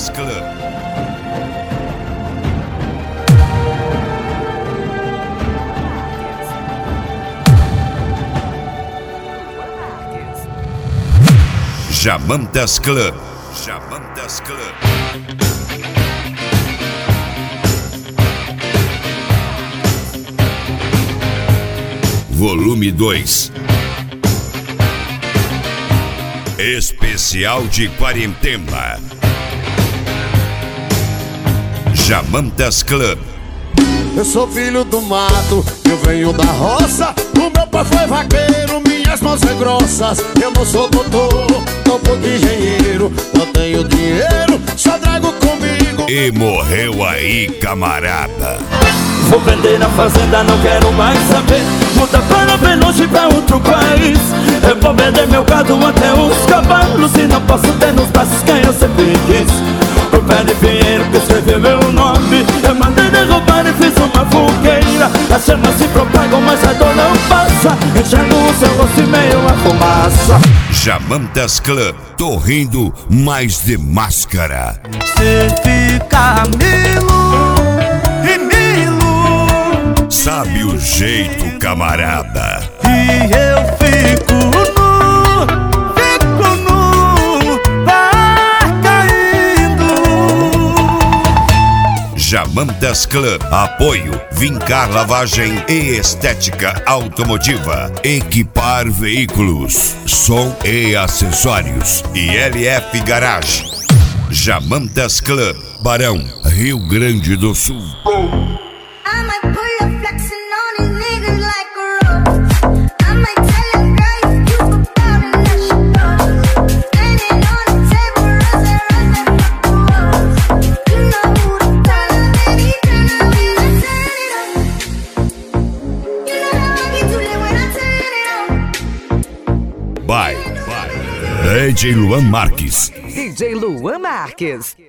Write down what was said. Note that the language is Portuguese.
Jamantas Club. Jamantas Club. Jamantas Club. Volume 2. Especial de quarentena. Jamantas Club. Eu sou filho do mato, eu venho da roça. O meu pai foi vaqueiro, minhas mãos são grossas. Eu não sou doutor, topo de engenheiro. Não tenho dinheiro, só trago comigo. E morreu aí, camarada. Vou vender a fazenda, não quero mais saber. Muda para bem longe, pra outro país. Eu vou vender meu gado até os cavalos. E não posso ter nos braços quem eu sempre quis. O pé de pinheiro que escreveu meu nome. Eu mandei derrubar e fiz uma fogueira. As chamas se propagam, mas a dor não passa. Enxergo o seu rosto e meio a fumaça. Jamantas Club, tô rindo, mas de máscara. Cê fica milo e milo. Sabe o jeito, camarada. E eu fico nu, vai caindo. Jamantas Club, apoio Vincar Lavagem e Estética Automotiva, Equipar Veículos, Som e Acessórios e LF Garage. Jamantas Club, Barão, Rio Grande do Sul. By DJ Luan Marques. DJ Luan Marques.